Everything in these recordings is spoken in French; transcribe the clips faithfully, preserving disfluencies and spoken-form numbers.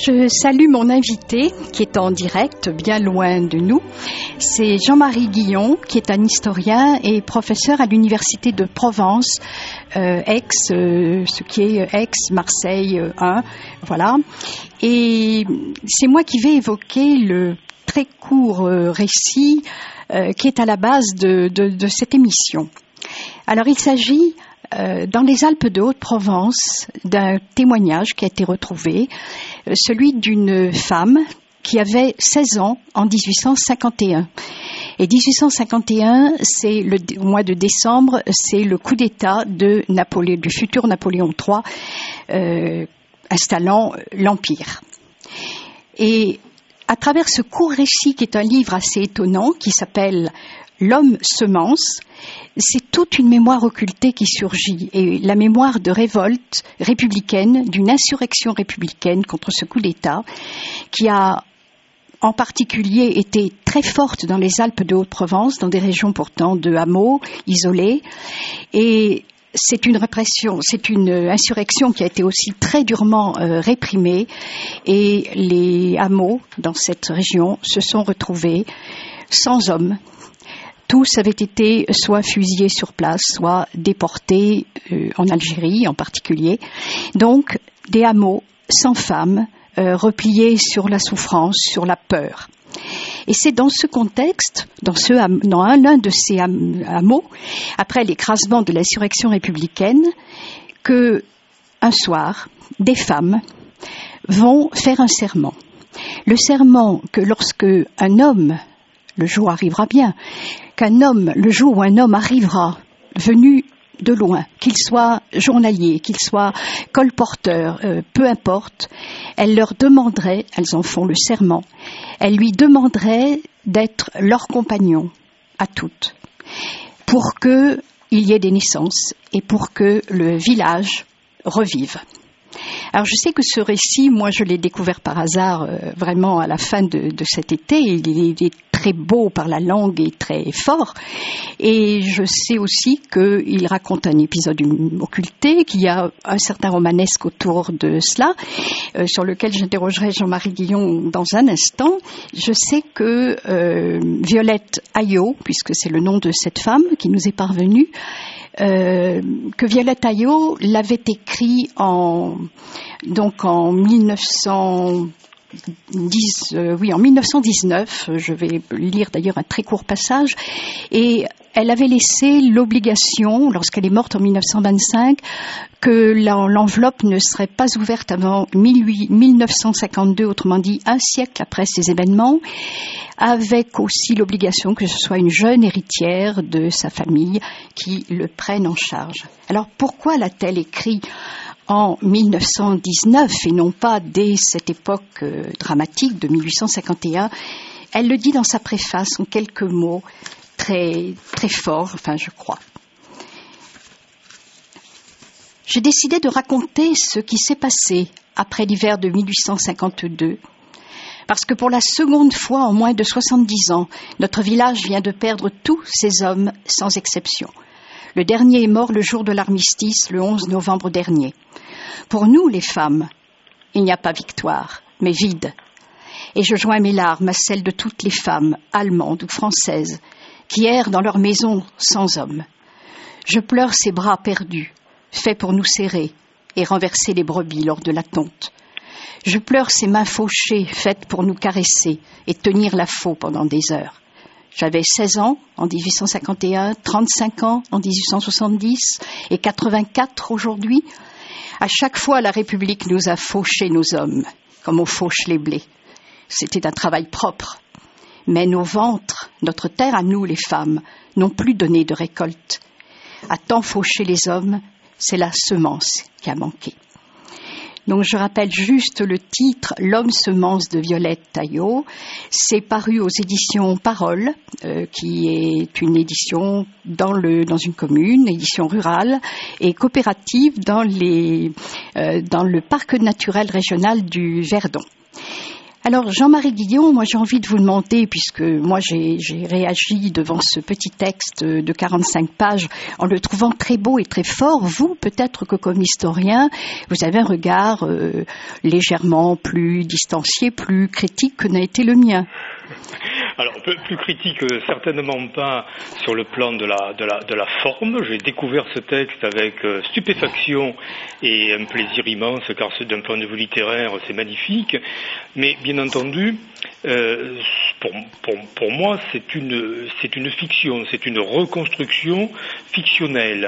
je salue mon invité qui est en direct, bien loin de nous. C'est Jean-Marie Guillon, qui est un historien et professeur à l'Université de Provence, euh, Aix, euh, ce qui est Aix, Marseille euh, un, voilà. Et c'est moi qui vais évoquer le très court euh, récit euh, qui est à la base de, de, de cette émission. Alors il s'agit Euh, dans les Alpes de Haute-Provence, d'un témoignage qui a été retrouvé, euh, celui d'une femme qui avait seize ans en dix-huit cent cinquante et un. Et dix-huit cent cinquante et un, c'est le au mois de décembre, c'est le coup d'État de Napoléon, du futur Napoléon trois, euh, installant l'Empire. Et à travers ce court récit, qui est un livre assez étonnant, qui s'appelle L'homme semence, c'est toute une mémoire occultée qui surgit, et la mémoire de révolte républicaine, d'une insurrection républicaine contre ce coup d'État, qui a en particulier été très forte dans les Alpes de Haute-Provence, dans des régions pourtant de hameaux isolés, et c'est une répression, c'est une insurrection qui a été aussi très durement euh, réprimée, et les hameaux dans cette région se sont retrouvés sans hommes. Tous avaient été soit fusillés sur place, soit déportés euh, en Algérie en particulier. Donc, des hameaux sans femmes, euh, repliés sur la souffrance, sur la peur. Et c'est dans ce contexte, dans, ce, dans un, l'un de ces hameaux, après l'écrasement de l'insurrection républicaine, que un soir, des femmes vont faire un serment. Le serment que lorsque un homme, le jour arrivera bien, qu'un homme, le jour où un homme arrivera, venu de loin, qu'il soit journalier, qu'il soit colporteur, euh, peu importe, elle leur demanderait, elles en font le serment, elle lui demanderait d'être leur compagnon à toutes, pour qu'il y ait des naissances et pour que le village revive. Alors je sais que ce récit, moi je l'ai découvert par hasard euh, vraiment à la fin de, de cet été. Il est, il est très beau par la langue et très fort. Et je sais aussi qu'il raconte un épisode occulté, qu'il y a un certain romanesque autour de cela, euh, sur lequel j'interrogerai Jean-Marie Guillon dans un instant. Je sais que euh, Violette Aillot, puisque c'est le nom de cette femme qui nous est parvenue, Euh, que Violette Aillot l'avait écrit en donc en mille neuf cent dix, euh, oui en mille neuf cent dix-neuf. Je vais lire d'ailleurs un très court passage. Et elle avait laissé l'obligation, lorsqu'elle est morte en mille neuf cent vingt-cinq, que l'enveloppe ne serait pas ouverte avant mille neuf cent cinquante-deux, autrement dit un siècle après ces événements, avec aussi l'obligation que ce soit une jeune héritière de sa famille qui le prenne en charge. Alors pourquoi l'a-t-elle écrit en mille neuf cent dix-neuf et non pas dès cette époque euh, dramatique de mille huit cent cinquante et un? Elle le dit dans sa préface en quelques mots très, très forts, enfin je crois. J'ai décidé de raconter ce qui s'est passé après l'hiver de mille huit cent cinquante-deux, parce que pour la seconde fois en moins de soixante-dix ans, notre village vient de perdre tous ses hommes sans exception. Le dernier est mort le jour de l'armistice, le onze novembre dernier. Pour nous, les femmes, il n'y a pas victoire, mais vide. Et je joins mes larmes à celles de toutes les femmes, allemandes ou françaises, qui errent dans leur maison sans hommes. Je pleure ces bras perdus, faits pour nous serrer et renverser les brebis lors de la tonte. Je pleure ces mains fauchées, faites pour nous caresser et tenir la faux pendant des heures. J'avais seize ans en dix-huit cent cinquante et un, trente-cinq ans en dix-huit cent soixante-dix et quatre-vingt-quatre aujourd'hui. À chaque fois, la République nous a fauché nos hommes, comme on fauche les blés. C'était un travail propre. Mais nos ventres, notre terre à nous, les femmes, n'ont plus donné de récolte. À tant faucher les hommes, c'est la semence qui a manqué. Donc je rappelle juste le titre, L'homme semence de Violette Aillot. C'est paru aux éditions Parole, euh, qui est une édition dans, le, dans une commune, édition rurale et coopérative dans, les, euh, dans le parc naturel régional du Verdon. Alors Jean-Marie Guillon, moi j'ai envie de vous demander, puisque moi j'ai, j'ai réagi devant ce petit texte de quarante-cinq pages en le trouvant très beau et très fort, vous peut-être que comme historien, vous avez un regard euh, légèrement plus distancié, plus critique que n'a été le mien. Alors, plus critique, certainement pas sur le plan de la, de la, de la forme. J'ai découvert ce texte avec euh, stupéfaction et un plaisir immense, car d'un point de vue littéraire, c'est magnifique. Mais bien entendu, euh, pour, pour, pour moi, c'est une, c'est une fiction, c'est une reconstruction fictionnelle.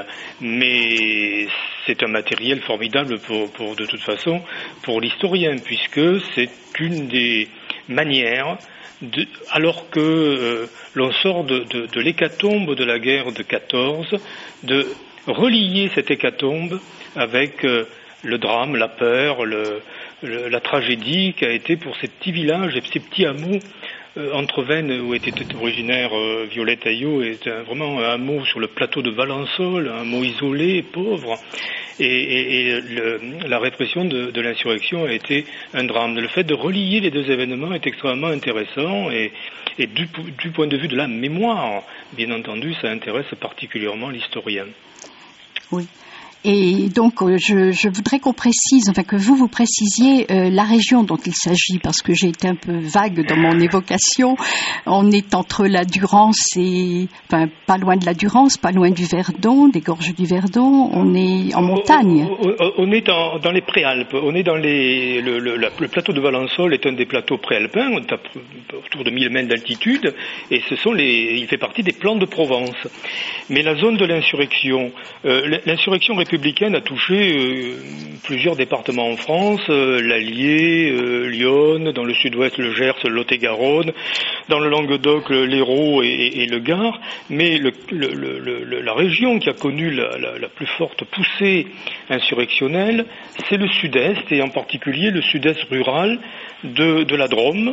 Mais c'est un matériel formidable pour, pour de toute façon, pour l'historien, puisque c'est une des manières De, alors que euh, l'on sort de, de, de l'hécatombe de la guerre de quatorze, de relier cette hécatombe avec euh, le drame, la peur, le, le, la tragédie qu'a été pour ces petits villages et ces petits hameaux euh, entre Vennes, où était originaire euh, Violette Aillot, est un, vraiment un hameau sur le plateau de Valençol, un hameau isolé, pauvre. Et, et, et le, la répression de, de l'insurrection a été un drame. Le fait de relier les deux événements est extrêmement intéressant et, et du, du point de vue de la mémoire, bien entendu, ça intéresse particulièrement l'historien. Oui. Et donc, je, je voudrais qu'on précise, enfin que vous vous précisiez euh, la région dont il s'agit, parce que j'ai été un peu vague dans mon évocation. On est entre la Durance et, enfin, pas loin de la Durance, pas loin du Verdon, des gorges du Verdon. On est en montagne. On, on, on est dans, dans les Préalpes. On est dans les. Le, le, le plateau de Valençol est un des plateaux préalpins. On est à, autour de mille mètres d'altitude, et ce sont les. Il fait partie des plans de Provence. Mais la zone de l'insurrection, euh, l'insurrection républicaine a touché euh, plusieurs départements en France, euh, l'Allier, euh, Lyon, dans le sud-ouest le Gers, le Lot-et-Garonne, dans le Languedoc, l'Hérault et, et, et le Gard, mais le, le, le, le, la région qui a connu la, la, la plus forte poussée insurrectionnelle, c'est le sud-est, et en particulier le sud-est rural de, de la Drôme,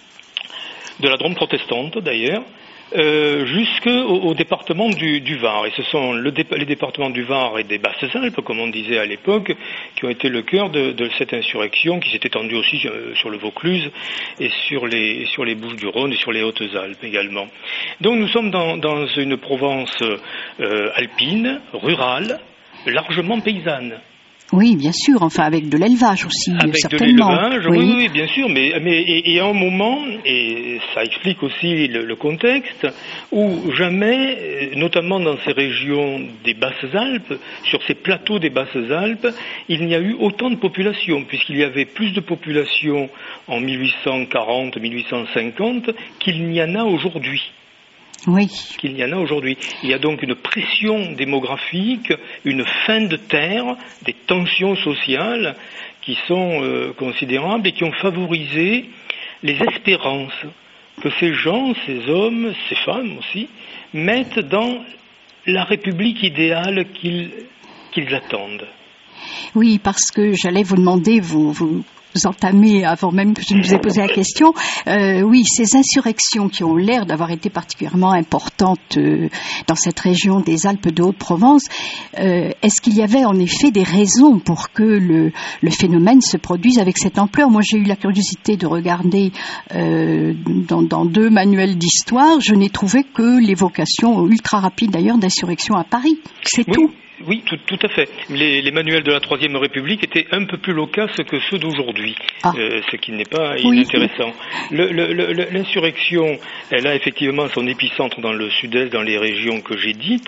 de la Drôme protestante d'ailleurs, Euh, jusqu'au au département du, du Var. Et ce sont le, les départements du Var et des Basses-Alpes, comme on disait à l'époque, qui ont été le cœur de, de cette insurrection qui s'est étendue aussi sur, sur le Vaucluse et sur les, sur les Bouches-du-Rhône et sur les Hautes-Alpes également. Donc nous sommes dans, dans une Provence euh, alpine, rurale, largement paysanne. Oui, bien sûr, enfin avec de l'élevage aussi, avec certainement. Avec de l'élevage, oui. oui, oui, bien sûr, mais, mais et, et à un moment, et ça explique aussi le, le contexte, où jamais, notamment dans ces régions des Basses-Alpes, sur ces plateaux des Basses-Alpes, il n'y a eu autant de population, puisqu'il y avait plus de population en mille huit cent quarante, mille huit cent cinquante qu'il n'y en a aujourd'hui. Oui. qu'il n'y en a aujourd'hui. Il y a donc une pression démographique, une faim de terre, des tensions sociales qui sont euh, considérables et qui ont favorisé les espérances que ces gens, ces hommes, ces femmes aussi, mettent dans la République idéale qu'ils, qu'ils attendent. Oui, parce que j'allais vous demander, vous... vous... vous entamez avant même que je ne vous ai posé la question. Euh, oui, ces insurrections qui ont l'air d'avoir été particulièrement importantes euh, dans cette région des Alpes de Haute-Provence, euh, est-ce qu'il y avait en effet des raisons pour que le, le phénomène se produise avec cette ampleur? Moi, j'ai eu la curiosité de regarder euh, dans, dans deux manuels d'histoire. Je n'ai trouvé que l'évocation ultra rapide d'ailleurs d'insurrection à Paris. C'est oui. tout. Oui, tout, tout à fait. Les, les manuels de la Troisième République étaient un peu plus loquaces que ceux d'aujourd'hui, ah. euh, ce qui n'est pas oui. inintéressant. Le, le, le, l'insurrection, elle a effectivement son épicentre dans le sud-est, dans les régions que j'ai dites,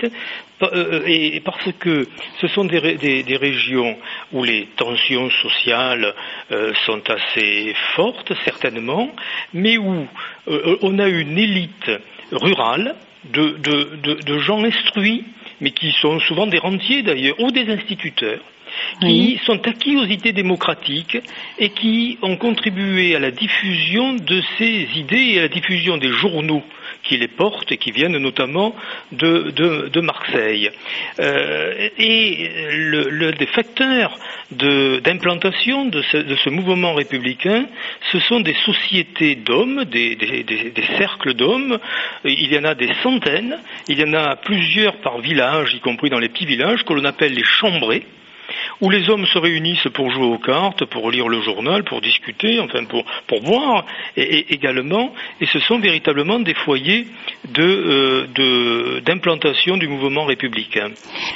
et parce que ce sont des, des, des régions où les tensions sociales euh, sont assez fortes, certainement, mais où euh, on a une élite rurale de, de, de, de gens instruits, mais qui sont souvent des rentiers d'ailleurs, ou des instituteurs, qui oui. sont acquis aux idées démocratiques et qui ont contribué à la diffusion de ces idées et à la diffusion des journaux qui les portent et qui viennent notamment de, de, de Marseille. Euh, et le, le, des facteurs de, d'implantation de ce, de ce mouvement républicain, ce sont des sociétés d'hommes, des, des, des, des cercles d'hommes. Il y en a des centaines, il y en a plusieurs par village, y compris dans les petits villages, que l'on appelle les chambrés. où les hommes se réunissent pour jouer aux cartes, pour lire le journal, pour discuter, enfin pour, pour boire et, et également, et ce sont véritablement des foyers de, euh, de, d'implantation du mouvement républicain.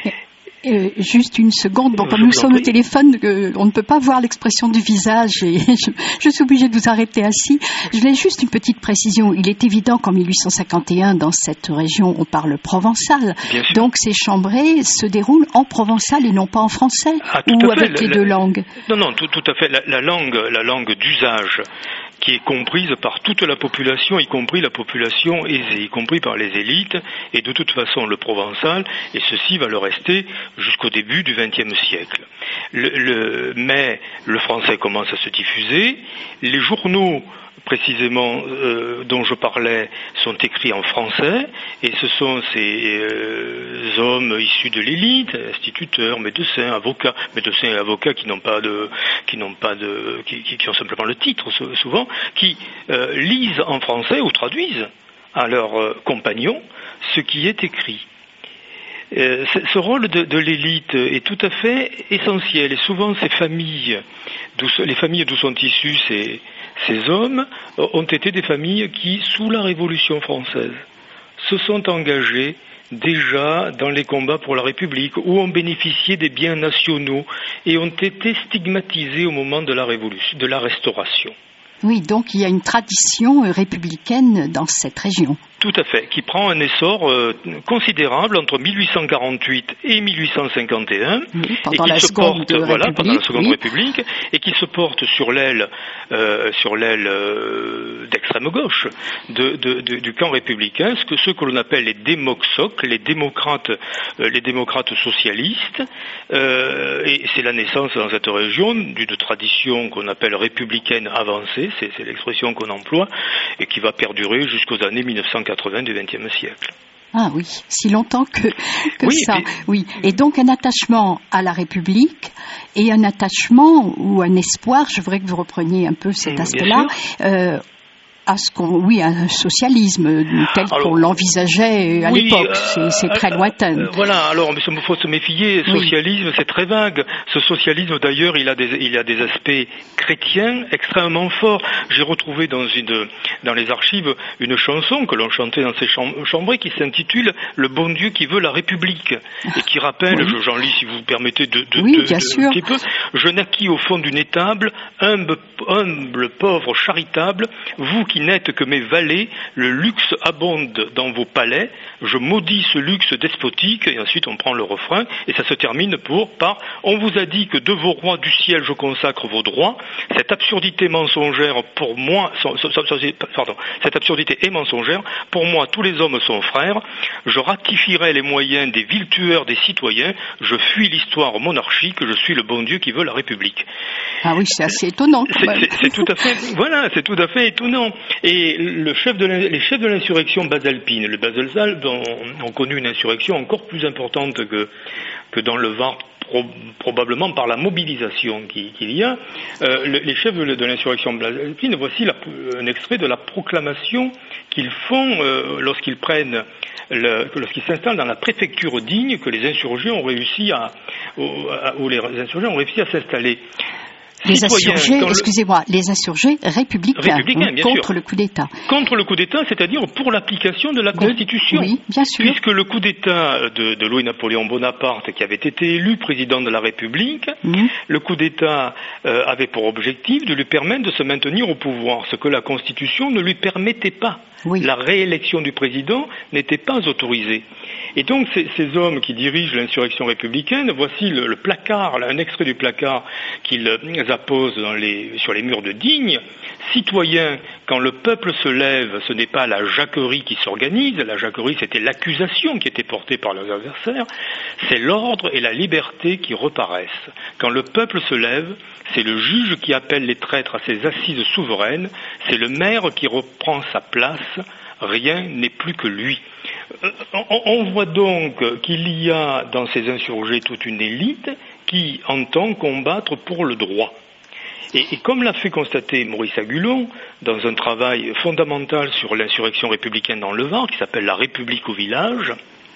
Euh, juste une seconde. Bon, comme nous sommes au téléphone, euh, on ne peut pas voir l'expression du visage et je, je suis obligée de vous arrêter ainsi. Je voulais juste une petite précision. Il est évident qu'en mille huit cent cinquante et un, dans cette région, on parle provençal. Donc ces chambrées se déroulent en provençal et non pas en français ah, ou avec la, les la, deux langues. Non, non, tout, tout à fait. La, la langue, la langue d'usage qui est comprise par toute la population, y compris la population aisée, y compris par les élites, et de toute façon le provençal, et ceci va le rester jusqu'au début du vingtième siècle. Le, le, mais le français commence à se diffuser, les journaux précisément euh, dont je parlais sont écrits en français, et ce sont ces euh, hommes issus de l'élite, instituteurs, médecins, avocats, médecins et avocats qui n'ont pas de, qui n'ont pas de, qui, qui, qui ont simplement le titre souvent, qui euh, lisent en français ou traduisent à leurs euh, compagnons ce qui est écrit. Euh, ce rôle de, de l'élite est tout à fait essentiel, et souvent ces familles, d'où, les familles d'où sont issus ces, ces hommes, ont été des familles qui, sous la Révolution française, se sont engagées déjà dans les combats pour la République, ou ont bénéficié des biens nationaux et ont été stigmatisées au moment de la Révolution, de la Restauration. Oui, donc il y a une tradition républicaine dans cette région. Tout à fait, qui prend un essor euh, considérable entre mille huit cent quarante-huit et mille huit cent cinquante et un, oui, pendant, et qui la se porte, voilà, pendant la Seconde oui. République, et qui se porte sur l'aile, euh, sur l'aile euh, d'extrême gauche de, de, de, du camp républicain, ce que ceux que l'on appelle les démoxocs, les démocrates, euh, les démocrates socialistes, euh, et c'est la naissance dans cette région d'une tradition qu'on appelle républicaine avancée, c'est, c'est l'expression qu'on emploie, et qui va perdurer jusqu'aux années mille neuf cent quatre-vingts du vingtième siècle. Ah oui, si longtemps que, que oui, ça. Et puis, oui. Et donc un attachement à la République et un attachement ou un espoir, je voudrais que vous repreniez un peu cet aspect-là, euh, à ce qu'on, oui, un socialisme tel alors, qu'on l'envisageait à oui, l'époque. Euh, c'est, c'est très lointain. Euh, voilà. Alors, il faut se méfier. Socialisme, oui. C'est très vague. Ce socialisme, d'ailleurs, il a des, il a des aspects chrétiens extrêmement forts. J'ai retrouvé dans une, dans les archives, une chanson que l'on chantait dans ces chambrées qui s'intitule Le bon Dieu qui veut la République et qui rappelle, oui. j'en lis si vous permettez de, de, oui, de, bien de sûr. un petit peu. Je naquis au fond d'une étable, humble, humble, pauvre, charitable. Vous qui n'êtes que mes valets, le luxe abonde dans vos palais, je maudis ce luxe despotique, et ensuite on prend le refrain, et ça se termine pour, par, on vous a dit que de vos rois du ciel je consacre vos droits, cette absurdité mensongère pour moi, pardon, cette absurdité est mensongère, pour moi tous les hommes sont frères, je ratifierai les moyens des vils tueurs des citoyens, je fuis l'histoire monarchique, je suis le bon Dieu qui veut la République. Ah oui, c'est assez étonnant. C'est, c'est, c'est tout à fait, voilà, c'est tout à fait étonnant. Et le chef de les chefs de l'insurrection basalpine, le Baselsalp, ont, ont connu une insurrection encore plus importante que, que dans le Var, pro, probablement par la mobilisation qui, qu'il y a. Euh, le, les chefs de, de l'insurrection basalpine, voici la, un extrait de la proclamation qu'ils font euh, lorsqu'ils prennent, le, lorsqu'ils s'installent dans la préfecture d'Igne, que les insurgés ont réussi à, où les insurgés ont réussi à s'installer. Les insurgés, le... excusez-moi, les insurgés républicains, républicains bien contre sûr. le coup d'État. Contre le coup d'État, c'est-à-dire pour l'application de la Constitution. De... Oui, bien sûr. Puisque le coup d'État de, de Louis-Napoléon Bonaparte, qui avait été élu président de la République, mmh. le coup d'État euh, avait pour objectif de lui permettre de se maintenir au pouvoir, ce que la Constitution ne lui permettait pas. Oui. La réélection du président n'était pas autorisée. Et donc ces, ces hommes qui dirigent l'insurrection républicaine, voici le, le placard, là, un extrait du placard qu'ils apposent dans les, sur les murs de Digne. Citoyens, quand le peuple se lève, ce n'est pas la jacquerie qui s'organise, la jacquerie c'était l'accusation qui était portée par leurs adversaires, c'est l'ordre et la liberté qui reparaissent. Quand le peuple se lève, c'est le juge qui appelle les traîtres à ses assises souveraines, c'est le maire qui reprend sa place, rien n'est plus que lui. On voit donc qu'il y a dans ces insurgés toute une élite qui entend combattre pour le droit. Et, et comme l'a fait constater Maurice Agulon dans un travail fondamental sur l'insurrection républicaine dans le Var, qui s'appelle La République au village,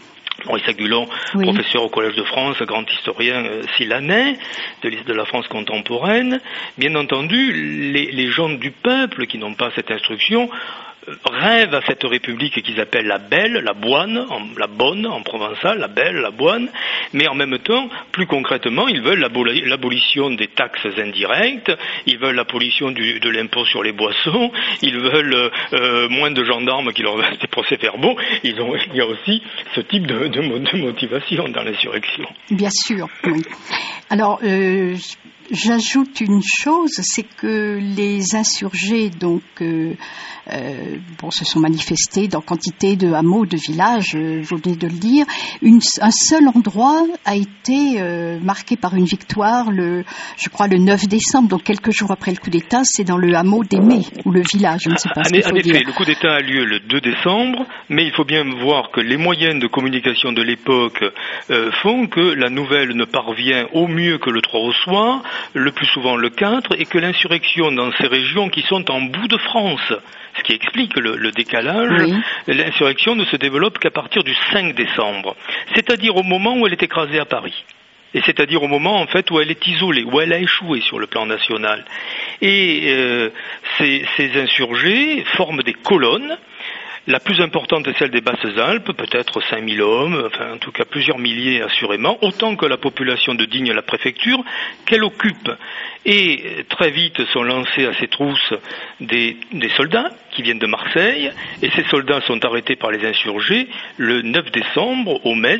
Maurice Agulon, oui. professeur au Collège de France, grand historien euh, silanais de l'histoire de la France contemporaine. Bien entendu, les, les gens du peuple qui n'ont pas cette instruction rêvent à cette république qu'ils appellent la belle, la boine, en, la bonne en provençal, la belle, la boine, mais en même temps, plus concrètement, ils veulent l'aboli, l'abolition des taxes indirectes, ils veulent l'abolition du, de l'impôt sur les boissons, ils veulent euh, moins de gendarmes qui leur fassent des procès-verbaux. Ils ont, il y a aussi ce type de, de, de motivation dans l'insurrection. Bien sûr, oui. Alors, euh, j'ajoute une chose, c'est que les insurgés, donc, euh, euh, bon, se sont manifestés dans quantité de hameaux, de villages, euh, vous venez de le dire. Une, un seul endroit a été euh, marqué par une victoire, le, je crois le neuf décembre, donc quelques jours après le coup d'État, c'est dans le hameau d'Aimé, ou le village, je ne sais pas ce qu'il faut dire. En effet, dire. le coup d'État a lieu le deux décembre, mais il faut bien voir que les moyens de communication de l'époque euh, font que la nouvelle ne parvient au mieux que le trois au soir, le plus souvent le quatre, et que l'insurrection dans ces régions qui sont en bout de France, ce qui explique le, le décalage, oui. L'insurrection ne se développe qu'à partir du cinq décembre, c'est-à-dire au moment où elle est écrasée à Paris. Et c'est-à-dire au moment en fait où elle est isolée, où elle a échoué sur le plan national. Et euh, ces, ces insurgés forment des colonnes. La plus importante est celle des Basses-Alpes, peut-être cinq mille hommes, enfin en tout cas plusieurs milliers assurément, autant que la population de Digne, la préfecture, qu'elle occupe. Et très vite sont lancés à ces trousses des, des soldats qui viennent de Marseille, et ces soldats sont arrêtés par les insurgés le neuf décembre au Metz,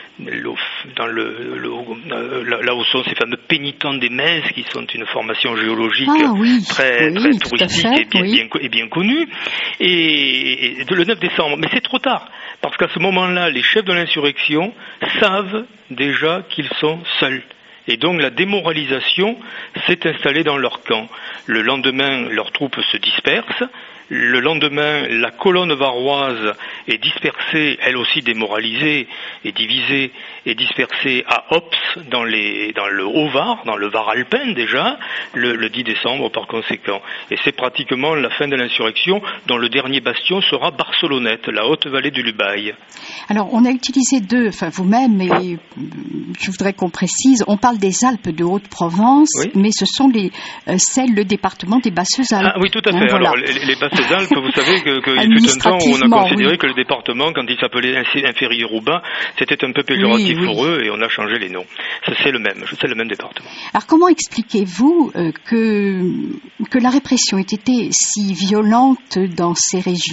dans le, le, là où sont ces fameux pénitents des Metz, qui sont une formation géologique ah, oui, très, oui, très touristique fait, et, bien, oui. bien, et bien connue, et, et le neuf décembre. Mais c'est trop tard, parce qu'à ce moment-là, les chefs de l'insurrection savent déjà qu'ils sont seuls. Et donc la démoralisation s'est installée dans leur camp. Le lendemain, leurs troupes se dispersent. Le lendemain, la colonne varoise est dispersée, elle aussi démoralisée et divisée, et dispersée à Ops, dans, les, dans le Haut-Var, dans le Var alpin déjà, le, le dix décembre par conséquent. Et c'est pratiquement la fin de l'insurrection, dont le dernier bastion sera Barcelonnette, la haute vallée du Lubaï. Alors, on a utilisé deux, enfin vous-même, mais je voudrais qu'on précise, on parle des Alpes de Haute-Provence, oui. mais ce sont les, euh, celles, le département des Basses-Alpes. Ah oui, tout à fait. Hein, voilà. Alors, les, les Basses les Alpes, vous savez qu'il que fut un temps où on a considéré oui. que le département, quand il s'appelait inférieur ou bas, c'était un peu péjoratif oui, oui. pour eux, et on a changé les noms. C'est le même, c'est le même département. Alors comment expliquez-vous euh, que, que la répression ait été si violente dans ces régions ?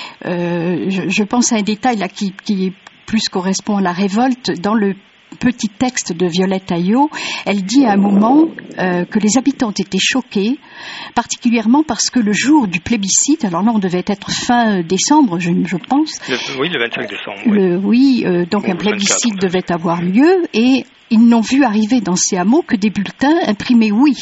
euh, je, je pense à un détail là qui, qui plus correspond à la révolte dans le petit texte de Violette Aillot. Elle dit à un moment euh, que les habitants étaient choqués, particulièrement parce que le jour du plébiscite, alors là on devait être fin décembre, je, je pense. Le, oui, le vingt-cinq décembre. Le, oui, euh, donc Ou un plébiscite vingt-quatre, devait avoir lieu, et ils n'ont vu arriver dans ces hameaux que des bulletins imprimés oui.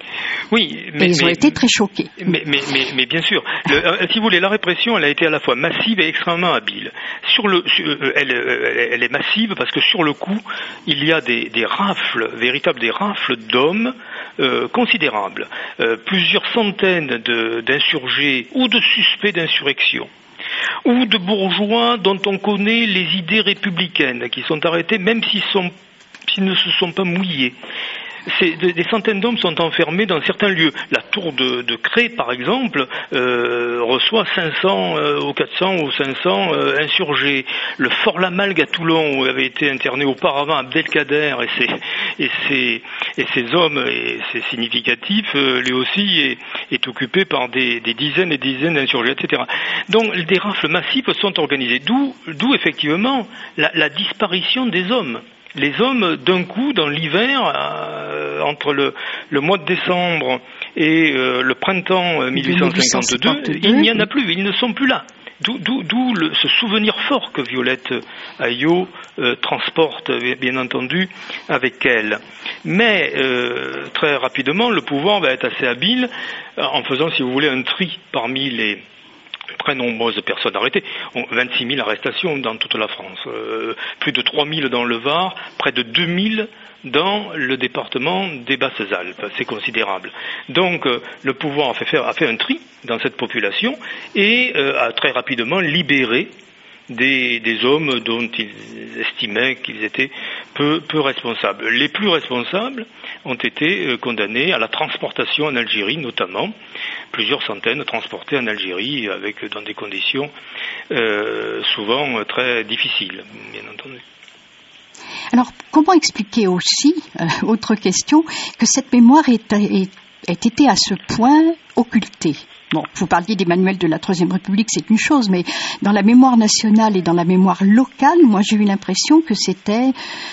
Oui, mais, et ils ont mais, été très choqués. Mais, mais, mais, mais bien sûr, le, euh, si vous voulez, la répression, elle a été à la fois massive et extrêmement habile. Sur le, sur, euh, elle, euh, elle est massive parce que sur le coup, il y a des, des rafles, véritables des rafles d'hommes euh, considérables, euh, plusieurs centaines de, d'insurgés ou de suspects d'insurrection, ou de bourgeois dont on connaît les idées républicaines, qui sont arrêtés même s'ils, sont, s'ils ne se sont pas mouillés. C'est, des centaines d'hommes sont enfermés dans certains lieux. La tour de, de Cré, par exemple, euh, reçoit cinq cents euh, ou quatre cents ou cinq cents euh, insurgés. Le Fort Lamalgue à Toulon, où avait été interné auparavant Abdelkader et ses, et ses, et ses hommes, et c'est significatif, euh, lui aussi est, est occupé par des, des dizaines et dizaines d'insurgés, et cetera. Donc des rafles massives sont organisées. D'où, d'où effectivement la, la disparition des hommes. Les hommes, d'un coup, dans l'hiver, euh, entre le, le mois de décembre et euh, le printemps mille huit cent cinquante-deux, il n'y en a plus, ils ne sont plus là. D'où, d'où, d'où le, ce souvenir fort que Violette Aillot euh, transporte, bien entendu, avec elle. Mais, euh, très rapidement, le pouvoir va être assez habile en faisant, si vous voulez, un tri parmi les très nombreuses personnes arrêtées, vingt-six mille arrestations dans toute la France, euh, plus de trois mille dans le Var, près de deux mille dans le département des Basses-Alpes, c'est considérable. Donc euh, le pouvoir a fait, faire, a fait un tri dans cette population et euh, a très rapidement libéré des, des hommes dont ils estimaient qu'ils étaient peu, peu responsables. Les plus responsables ont été euh, condamnés à la transportation en Algérie, notamment plusieurs centaines transportées en Algérie avec dans des conditions euh, souvent très difficiles, bien entendu. Alors, comment expliquer aussi, euh, autre question, que cette mémoire ait, ait, ait été à ce point occultée? Bon, vous parliez des manuels de la Troisième République, c'est une chose, mais dans la mémoire nationale et dans la mémoire locale, moi j'ai eu l'impression que c'était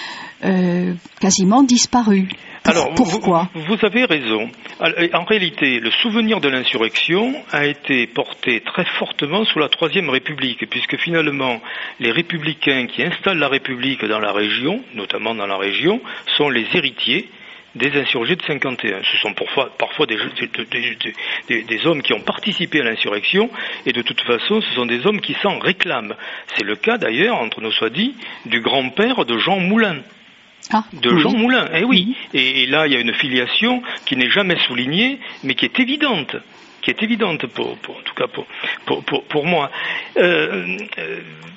euh, quasiment disparu. Alors, pourquoi? vous, vous avez raison. En réalité, le souvenir de l'insurrection a été porté très fortement sous la Troisième République, puisque finalement, les républicains qui installent la République dans la région, notamment dans la région, sont les héritiers des insurgés de cinquante et un. Ce sont parfois, parfois des, des, des, des hommes qui ont participé à l'insurrection, et de toute façon, ce sont des hommes qui s'en réclament. C'est le cas d'ailleurs, entre nous soit dit, du grand-père de Jean Moulin. Ah, de oui. Jean Moulin, eh oui. oui. Et, et là, il y a une filiation qui n'est jamais soulignée, mais qui est évidente. qui est évidente pour, pour en tout cas pour pour pour, pour moi. Euh, euh,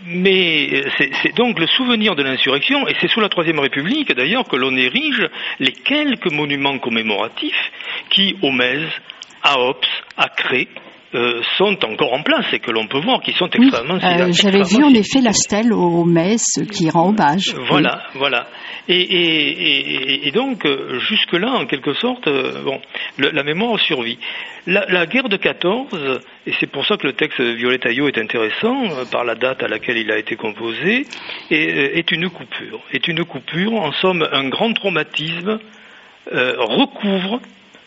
mais c'est, c'est donc le souvenir de l'insurrection, et c'est sous la Troisième République d'ailleurs que l'on érige les quelques monuments commémoratifs qui, au Metz, à Ops, à Cré, euh, sont encore en place et que l'on peut voir, qui sont extrêmement... Oui, euh, j'avais vu en effet la stèle au Metz qui rend hommage. Voilà, oui. voilà. Et, et, et, et donc, jusque-là, en quelque sorte, bon, le, la mémoire survit. La, la guerre de quatorze, et c'est pour ça que le texte Violette Aillot est intéressant, par la date à laquelle il a été composé, est, est une coupure. Est une coupure, en somme, un grand traumatisme euh, recouvre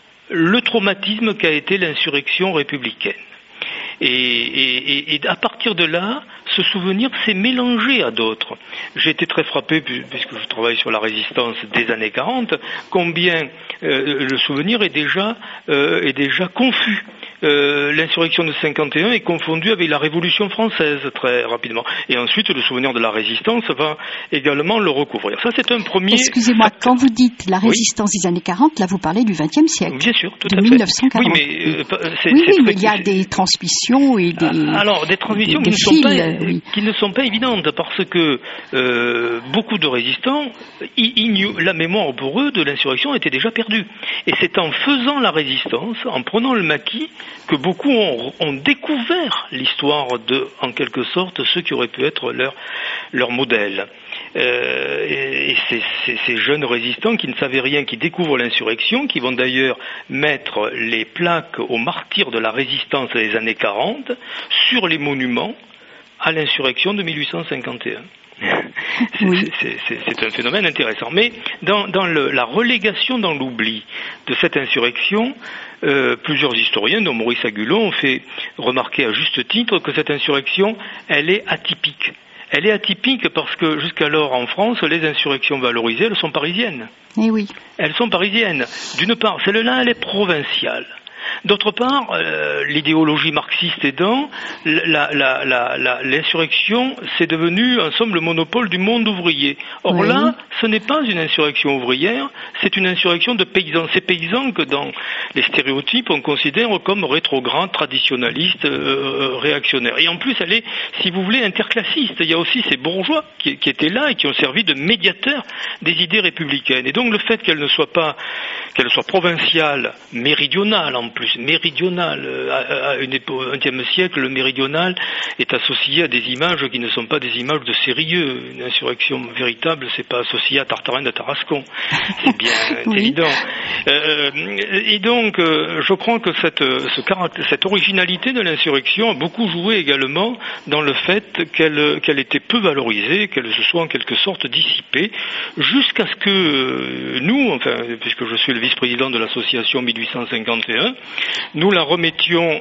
le traumatisme qu'a été l'insurrection républicaine. Et, et, et à partir de là, ce souvenir s'est mélangé à d'autres. J'ai été très frappé, puisque je travaille sur la résistance des années quarante, combien euh, le souvenir est déjà, euh, est déjà confus. Euh, l'insurrection de cinquante et un est confondue avec la Révolution française très rapidement. Et ensuite, le souvenir de la résistance va également le recouvrir. Ça, c'est un premier... Excusez-moi, quand vous dites la résistance oui. des années quarante, là, vous parlez du vingtième siècle. Bien sûr, tout de à fait. mille neuf cent quarante. Oui, mais, euh, c'est, oui, c'est oui très, mais il y a c'est... des transmissions et des... Alors, des transmissions des, qui, des ne sont fils, pas, oui. qui ne sont pas évidentes, parce que euh, beaucoup de résistants, igno- la mémoire pour eux de l'insurrection était déjà perdue. Et c'est en faisant la résistance, en prenant le maquis, que beaucoup ont ont découvert l'histoire de, en quelque sorte, ceux qui auraient pu être leur, leur modèle. Euh, et et c'est, c'est ces jeunes résistants qui ne savaient rien, qui découvrent l'insurrection, qui vont d'ailleurs mettre les plaques aux martyrs de la résistance des années quarante sur les monuments à l'insurrection de mille huit cent cinquante et un. C'est, oui. c'est, c'est, c'est un phénomène intéressant. Mais dans, dans le, la relégation dans l'oubli de cette insurrection, euh, plusieurs historiens, dont Maurice Agulon, ont fait remarquer à juste titre que cette insurrection, elle est atypique. Elle est atypique parce que jusqu'alors en France, les insurrections valorisées, elles sont parisiennes. Eh oui. Elles sont parisiennes. D'une part, celle-là, elle est provinciale. D'autre part, euh, l'idéologie marxiste aidant, la, la, la, la, l'insurrection, c'est devenu, en somme, le monopole du monde ouvrier. Or oui. là, ce n'est pas une insurrection ouvrière, c'est une insurrection de paysans. Ces paysans que dans les stéréotypes, on considère comme rétrogrades, traditionnalistes, euh, réactionnaires. Et en plus, elle est, si vous voulez, interclassiste. Il y a aussi ces bourgeois qui, qui étaient là et qui ont servi de médiateurs des idées républicaines. Et donc, le fait qu'elle ne soit pas, qu'elle soit provinciale, méridionale en plus, méridional. À, à une époque, au vingtième siècle, le méridional est associé à des images qui ne sont pas des images de sérieux. Une insurrection véritable, c'est pas associé à Tartarin de Tarascon. C'est bien oui. évident. Euh, et donc, euh, je crois que cette, ce caractère, cette originalité de l'insurrection a beaucoup joué également dans le fait qu'elle, qu'elle était peu valorisée, qu'elle se soit en quelque sorte dissipée, jusqu'à ce que euh, nous, enfin, puisque je suis le vice-président de l'association mille huit cent cinquante et un, nous la remettions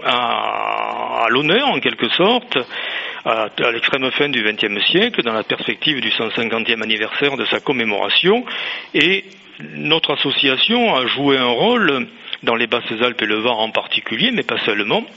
à, à l'honneur, en quelque sorte, à, à l'extrême fin du vingtième siècle, dans la perspective du cent cinquantième anniversaire de sa commémoration, et notre association a joué un rôle, dans les Basses-Alpes et le Var en particulier, mais pas seulement,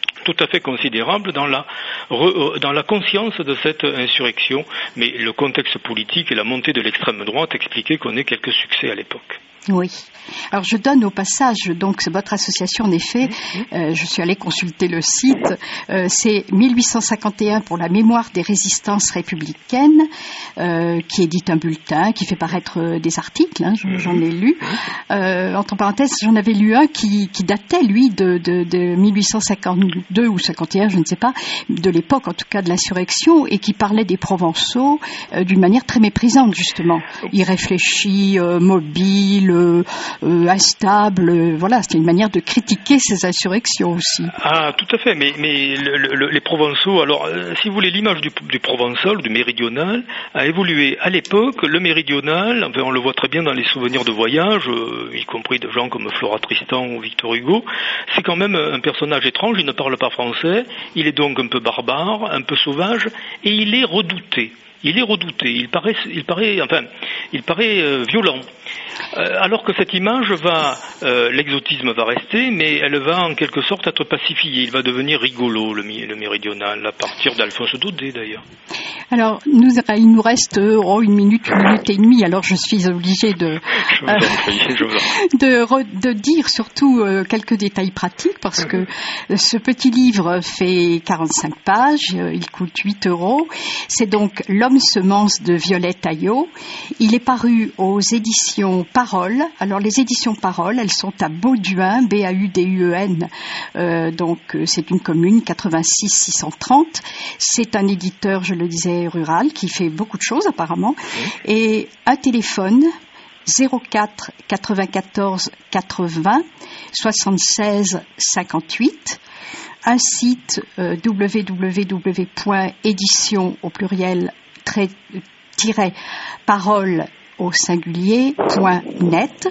tout à fait considérable dans la, dans la conscience de cette insurrection. Mais le contexte politique et la montée de l'extrême droite expliquaient qu'on ait quelques succès à l'époque. Oui. Alors je donne au passage, donc c'est votre association en effet, euh, je suis allée consulter le site, euh, c'est mille huit cent cinquante et un pour la mémoire des résistances républicaines, euh, qui édite un bulletin, qui fait paraître euh, des articles, hein, j'en ai lu. Euh, entre parenthèses, j'en avais lu un qui, qui datait, lui, de, de, de mille huit cent cinquante-deux ou cinquante et un, je ne sais pas, de l'époque en tout cas de l'insurrection, et qui parlait des Provençaux euh, d'une manière très méprisante justement. Irréfléchi, euh, mobile, Euh, euh, instable, euh, voilà, c'était une manière de critiquer ces insurrections aussi. Ah, tout à fait, mais, mais le, le, les Provençaux, alors, euh, si vous voulez, l'image du, du provençal, du méridional, a évolué. À l'époque, le méridional, enfin, on le voit très bien dans les souvenirs de voyage, euh, y compris de gens comme Flora Tristan ou Victor Hugo, c'est quand même un personnage étrange, il ne parle pas français, il est donc un peu barbare, un peu sauvage, et il est redouté. Il est redouté, il paraît, il paraît, enfin, il paraît euh, violent. Euh, alors que cette image va, euh, l'exotisme va rester, mais elle va en quelque sorte être pacifiée. Il va devenir rigolo, le, le méridional, à partir d'Alphonse Daudet d'ailleurs. Alors, nous, il nous reste oh, une minute, une minute et demie, alors je suis obligée de, je vous en prie, je vous en prie. de, de dire surtout euh, quelques détails pratiques, parce que ce petit livre fait quarante-cinq pages, euh, il coûte huit euros. C'est donc L'homme semence de Violette Aillot. Il est paru aux éditions Parole. Alors, les éditions Parole, elles sont à Bauduin, B A U D U E N, euh, donc euh, c'est une commune, quatre-vingt-six six cent trente. C'est un éditeur, je le disais, rural, qui fait beaucoup de choses apparemment, et un téléphone zéro quatre quatre-vingt-quatorze quatre-vingts soixante-seize cinquante-huit, un site euh, w w w point édition au pluriel trait, tiret parole au singulier point net.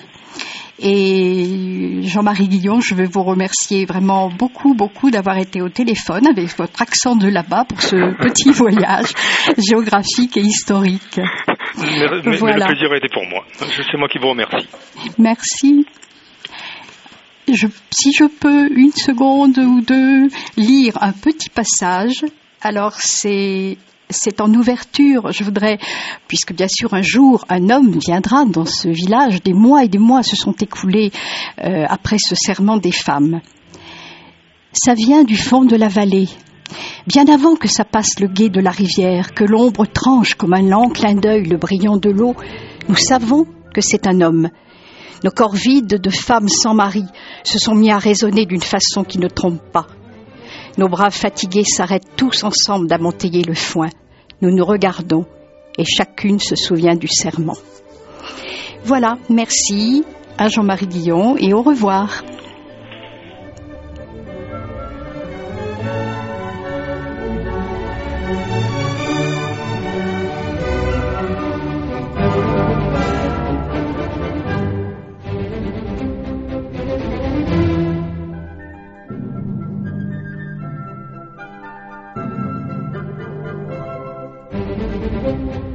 Et Jean-Marie Guillon, je veux vous remercier vraiment beaucoup, beaucoup d'avoir été au téléphone avec votre accent de là-bas pour ce petit voyage géographique et historique. Mais, mais, voilà. Mais le plaisir a été pour moi. C'est moi qui vous remercie. Merci. Je, si je peux, une seconde ou deux, lire un petit passage. Alors, c'est... C'est en ouverture, je voudrais, puisque bien sûr un jour un homme viendra dans ce village, des mois et des mois se sont écoulés euh, après ce serment des femmes. Ça vient du fond de la vallée, bien avant que ça passe le gué de la rivière, que l'ombre tranche comme un lent clin d'œil le brillant de l'eau, nous savons que c'est un homme. Nos corps vides de femmes sans mari se sont mis à résonner d'une façon qui ne trompe pas. Nos bras fatigués s'arrêtent tous ensemble d'amenteiller le foin. Nous nous regardons et chacune se souvient du serment. Voilà, merci à Jean-Marie Guillon et au revoir. Thank you.